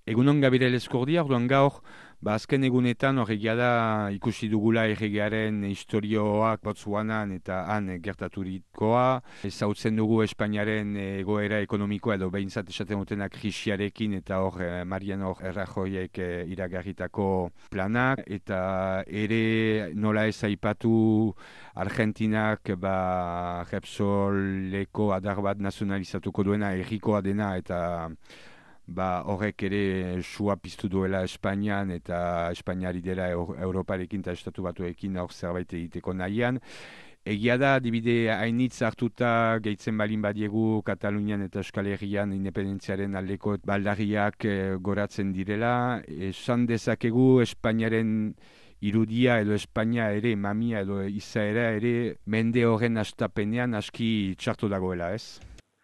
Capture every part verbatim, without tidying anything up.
Egunon Gabriel Eskordia, orduan gaur, ba azken egunetan horregia da ikusi dugula erregearen historioak Botsuanan eta han gertaturikoa. Ezautzen dugu Espainiaren egoera ekonomikoa edo behintzat esaten dutenak krisiarekin eta hor Mariano Rajoyek iragarritako planak. Eta ere nola ez aipatu Argentinak ba Repsoleko adar bat nazionalizatuko duena herrikoa dena eta ba horrek ere sua piztu duela Espainian eta Espainiari dela Europarekin eta Estatu Batuekin hor zerbait egiteko nahian. Egia da, adibide hainitz hartuta gehitzen balin badiegu Katalunian eta Euskal Herrian independentziaren aldeko baldarriak eh, goratzen direla. Esan dezakegu Espainiaren irudia edo Espainia ere, mamia edo izaera ere mende horren astapenean aski txartu dagoela, ez?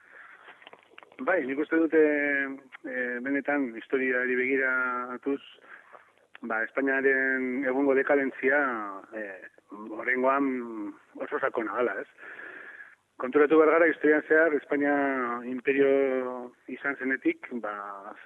Bai, nik uste dute e, benetan historiari begira atuz, ba, Espainiaren egungo dekadentzia e, horrengoan oso sakona gala, ez? Konturatu behar gara, historian zehar, Espainia imperio izan zenetik, ba,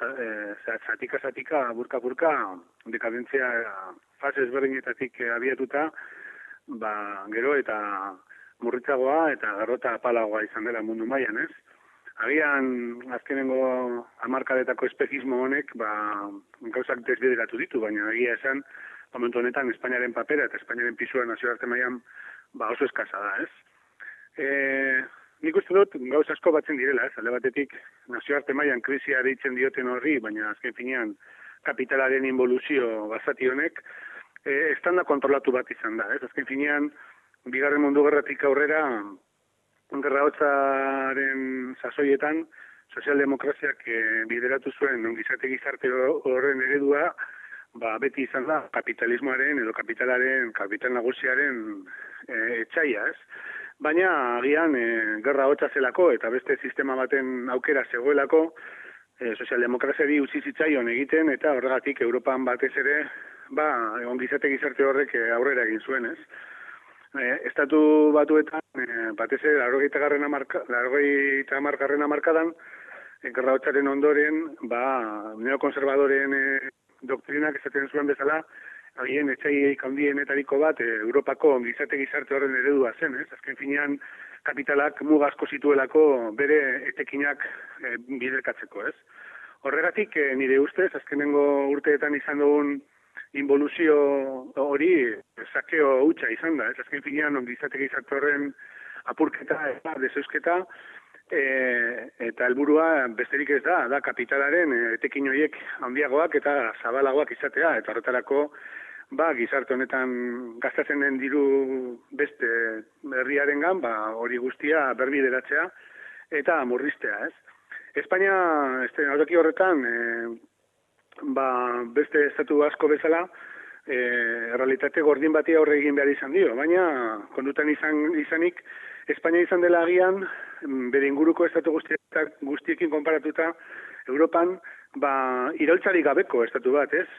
zatika-zatika, burka-burka, dekadentzia fase ezberdinetatik abiatuta, ba, gero eta murritzagoa eta garrota apalagoa izan dela mundu mailan, ez? Agian, azkenengo hamarkadetako espejismo honek, ba, gauzak desbideratu ditu, baina egia esan, momentu honetan Espainiaren papera eta Espainiaren pisua nazioarte mailan ba, oso eskasa da, ez? E, nik uste dut, gauz asko batzen direla, ez? Alde batetik, nazioarte mailan krisia deitzen dioten horri, baina azken finean kapitalaren involuzio basati honek, e, estanda kontrolatu bat izan da, ez? Azken finean, bigarren mundu gerratik aurrera, Gerra hotzaren sasoietan, sozialdemokraziak e, bideratu zuen ongizate gizarte horren eredua, ba, beti izan da kapitalismoaren edo kapitalaren, kapital nagusiaren e, etxaia, ez? Baina, agian, e, gerra hotza zelako eta beste sistema baten aukera zegoelako, e, sozialdemokraziari utzi zitzaion egiten eta horregatik Europan batez ere, ba, ongizate gizarte horrek aurrera egin zuen, ez? Eh, estatu batuetan, eh, batez ere, laurogeita hamargarren hamarkadan, eh, gerra hotzaren ondoren, ba, neokonservadoren eh, doktrinak esaten zuen bezala, agien etxaiek handienetariko bat, eh, Europako ongizate gizarte horren eredua zen, ez? Azken finean, kapitalak mugazko zituelako bere etekinak eh, biderkatzeko, ez? Horregatik, eh, nire ustez, azkenengo urteetan izan dugun involuzio hori sakeo hutsa izan da, ez azken finean ongizate gizarte horren apurketa eta deseusketa e, eta helburua besterik ez da, da kapitalaren etekin horiek handiagoak eta zabalagoak izatea, eta horretarako ba, gizarte honetan gastatzen den diru beste herriarengan, ba, hori guztia berbideratzea eta murriztea, ez? Espainia, estenatoki horretan, e, ba, beste estatu asko bezala, e, realitate gordin bati aurre egin behar izan dio, baina kondutan izan izanik, Espainia izan dela agian, bere inguruko estatu guztiekin konparatuta, Europan, ba, iraultzarik gabeko estatu bat, ez?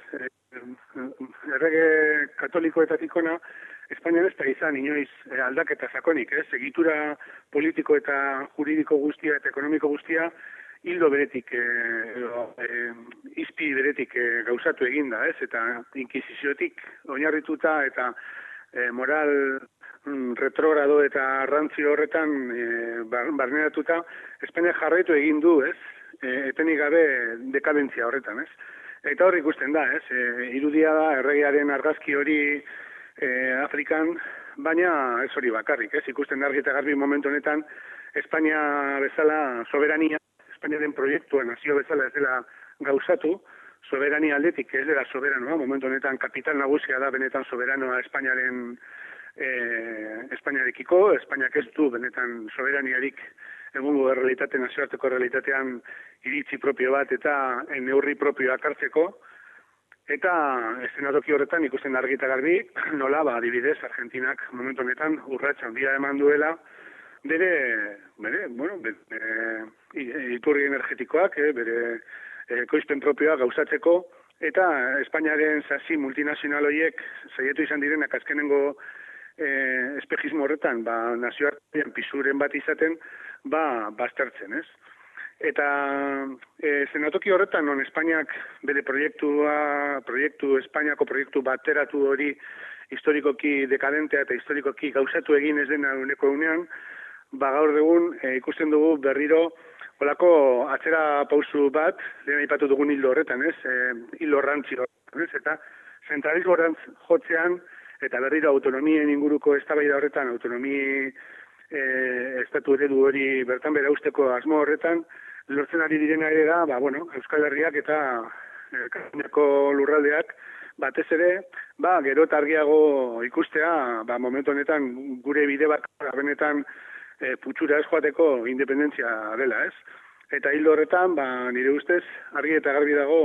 Errege katolikoetatik ona, Espainian ez da izan inoiz aldaketa sakonik, ez? Egitura politiko eta juridiko guztia eta ekonomiko guztia, hildo beretik, edo, e, izpi beretik e, gauzatu eginda, ez? Eta inkisiziotik oinarrituta eta e, moral mm, retrogrado eta arrantzi horretan e, barneratuta, Espainia jarraitu egin du, ez? E, etenik gabe dekadentzia horretan, ez? Eta hor ikusten da, ez? E, irudia da erregearen argazki hori e, Afrikan, baina ez hori bakarrik, ez? Ikusten da argi eta garbi momentu honetan, Espainia bezala soberania, Espainiaren proiektua nazio bezala ez dela gauzatu, soberania aldetik ez dela soberanoa, momentu honetan kapital nagusia da benetan soberanoa Espainiaren eh, Espainiarekiko, Espainiak ez du benetan soberaniarik egungo realitate, nazioarteko realitatean iritzi propio bat eta neurri propioak hartzeko, eta eszenatoki horretan ikusten argi eta garbi, nola, ba, adibidez, Argentinak momentu honetan urratsa handia eman duela, bere, bere, bueno, bere, iturri energetikoak, eh, bere eh, koizpen propioa gauzatzeko, eta Espainiaren sasi multinazional horiek saietu izan direnak azkenengo eh, espejismo horretan, ba, nazioartean pisuren bat izaten, ba, baztertzen, ez? Eta e, zenatoki horretan, non Espainiak bere proiektua, proiektu, Espainiako proiektu bateratu hori historikoki dekadentea eta historikoki gauzatu egin ez dena uneko unean, ba gaur egun e, ikusten dugu berriro holako atzera pausu bat, lehen aipatu dugun hildo horretan, ez? E, hildo rantzi horretan, ez? Eta zentralismo horrantz jotzean, eta berriro autonomien inguruko eztabaida horretan, autonomi e, estatu eredu hori bertan bera usteko asmo horretan, lortzen ari direna ere da, ba, bueno, Euskal Herriak eta e, Kataluniako lurraldeak batez ere, ba, gero eta argiago ikustea, ba, momentu honetan gure bide bat benetan e, putxura ez joateko independentzia dela, ez? Eta hildo horretan, ba, nire ustez, argi eta garbi dago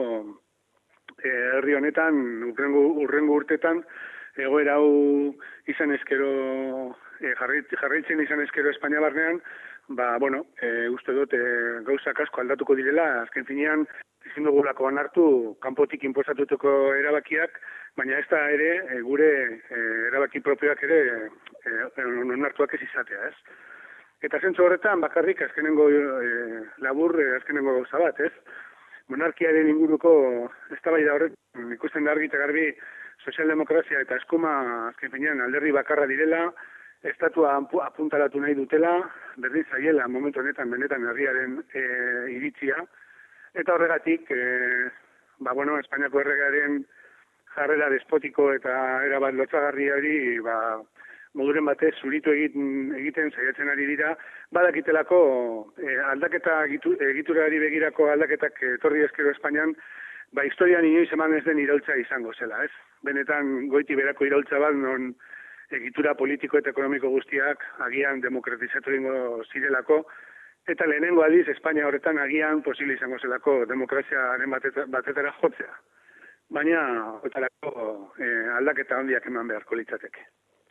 e, herri honetan, urrengo, urrengo urtetan, egoera hau izan eskero, e, jarraitzen izan eskero Espainia barnean, ba, bueno, e, uste dut e, gauzak asko aldatuko direla, azken finean, ezin dugulako onartu kanpotik inposatutuko erabakiak, baina ez da ere e, gure e, erabaki propioak ere e, onartuak ez izatea, ez? Eta zentzu horretan, bakarrik azkenengo e, labur, e, azkenengo gauza bat, ez? Monarkiaren inguruko eztabaida horretan ikusten da argi eta garbi sozialdemokrazia eta eskuma azken finean alderdi bakarra direla, estatua apuntalatu nahi dutela, berdin zaiela momentu honetan benetan herriaren e, iritzia, eta horregatik, e, ba, bueno, Espainiako erregearen jarrera despotiko eta erabat lotzagarri hori, ba, moduren batez zuritu egiten, egiten saiatzen ari dira, badakitelako e, aldaketa egitu, egiturari begirako aldaketak etorri eskero Espainian, ba, historian inoiz eman ez den iraultza izango zela, ez? Benetan goiti berako iraultza bat, non egitura politiko eta ekonomiko guztiak agian demokratizatu egingo zirelako, eta lehenengo aldiz Espainia horretan agian posible izango zelako demokraziaren batetara jotzea. Baina, otalako eh, aldaketa handiak eman beharko litzateke.